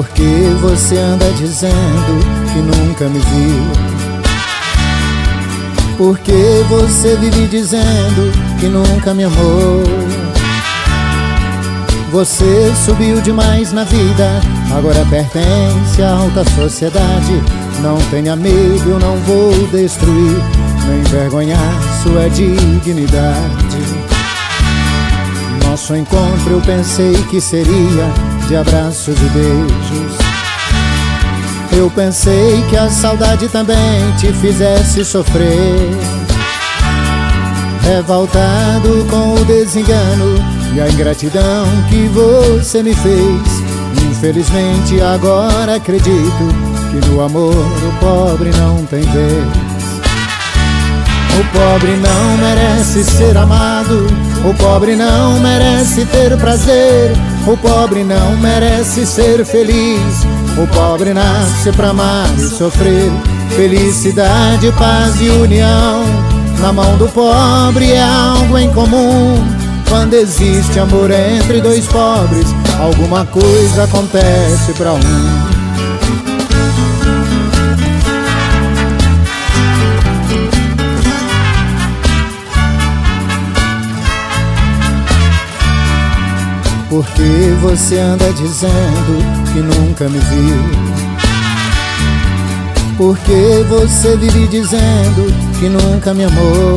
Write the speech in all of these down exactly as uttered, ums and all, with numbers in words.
Por que você anda dizendo que nunca me viu? Por que você vive dizendo que nunca me amou? Você subiu demais na vida, agora pertence à alta sociedade. Não tenha medo, eu não vou destruir, nem envergonhar sua dignidade. Nosso encontro eu pensei que seria de abraços e beijos. Eu pensei que a saudade também te fizesse sofrer. Revoltado com o desengano e a ingratidão que você me fez, infelizmente agora acredito que no amor o pobre não tem vez. O pobre não merece ser amado, o pobre não merece ter prazer, o pobre não merece ser feliz, o pobre nasce pra amar e sofrer. Felicidade, paz e união na mão do pobre é algo em comum. Quando existe amor entre dois pobres, alguma coisa acontece pra um. Por que você anda dizendo que nunca me viu? Por que você vive dizendo que nunca me amou?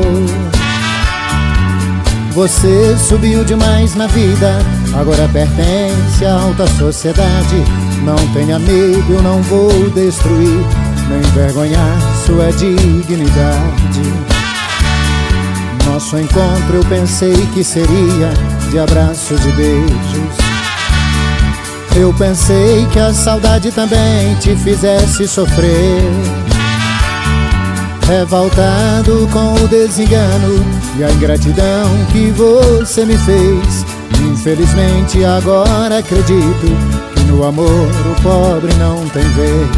Você subiu demais na vida, agora pertence à alta sociedade. Não tenha medo, eu não vou destruir, nem envergonhar sua dignidade. Nosso encontro eu pensei que seria de abraços e beijos. Eu pensei que a saudade também te fizesse sofrer. Revoltado com o desengano e a ingratidão que você me fez, infelizmente agora acredito que no amor o pobre não tem vez.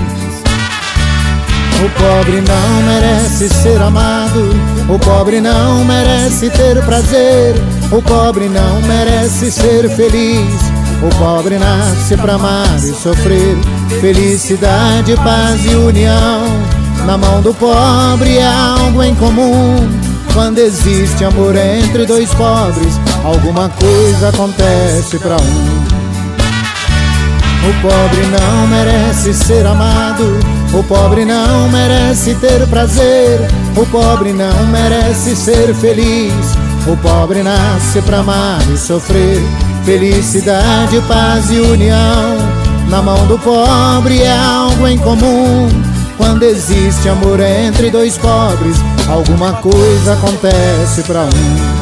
O pobre não merece ser amado, o pobre não merece ter prazer, o pobre não merece ser feliz, o pobre nasce pra amar e sofrer. Felicidade, paz e união na mão do pobre é algo em comum. Quando existe amor entre dois pobres, alguma coisa acontece pra um. O pobre não merece ser amado, o pobre não merece ter prazer, o pobre não merece ser feliz, o pobre nasce pra amar e sofrer. Felicidade, paz e união na mão do pobre é algo em comum. Quando existe amor entre dois pobres, alguma coisa acontece pra um.